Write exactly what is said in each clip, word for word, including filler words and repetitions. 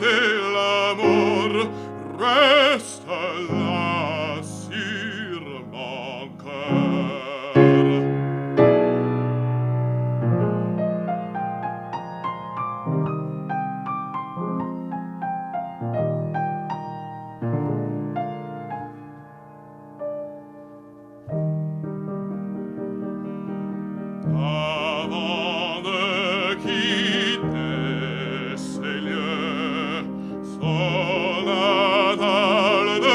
et l'amour reste là sur mon cœur. Avant de quitter ces lieux solennels de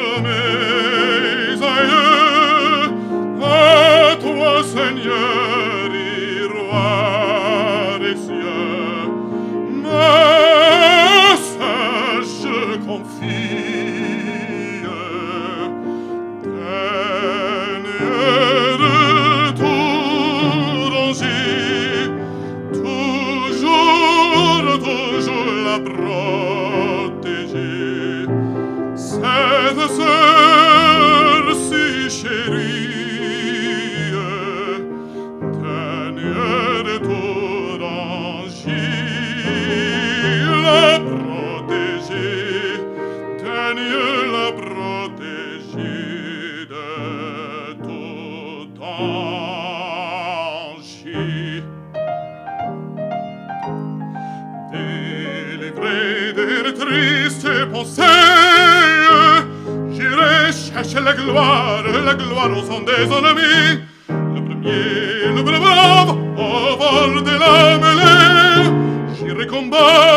mes aïeux, à toi, Seigneur, et roi des cieux, message confie. Protéger cette sœur si chérie, Seigneur de tout danger, la protéger, Seigneur la protéger de tout danger. Délivré des tristes pensées, j'irai chercher la gloire, la gloire au sein des ennemis. Le premier, le plus brave, au vol de la mêlée, j'irai combattre